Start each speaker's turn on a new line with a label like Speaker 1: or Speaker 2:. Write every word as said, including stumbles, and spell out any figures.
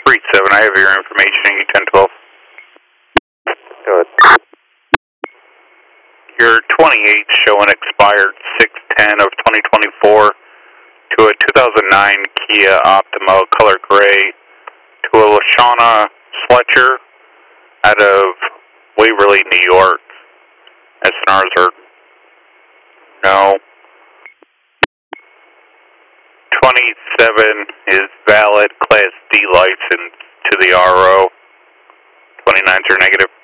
Speaker 1: three seven, I have your information, E ten twelve.
Speaker 2: Go ahead.
Speaker 1: Your twenty-eight showing expired six ten of twenty twenty-four to a two thousand nine Kia Optima color gray to a Lashana Sletcher out of Waverly, New York. S N Rs are no. twenty-seven is valid Class D license to the R O. twenty-nines are negative.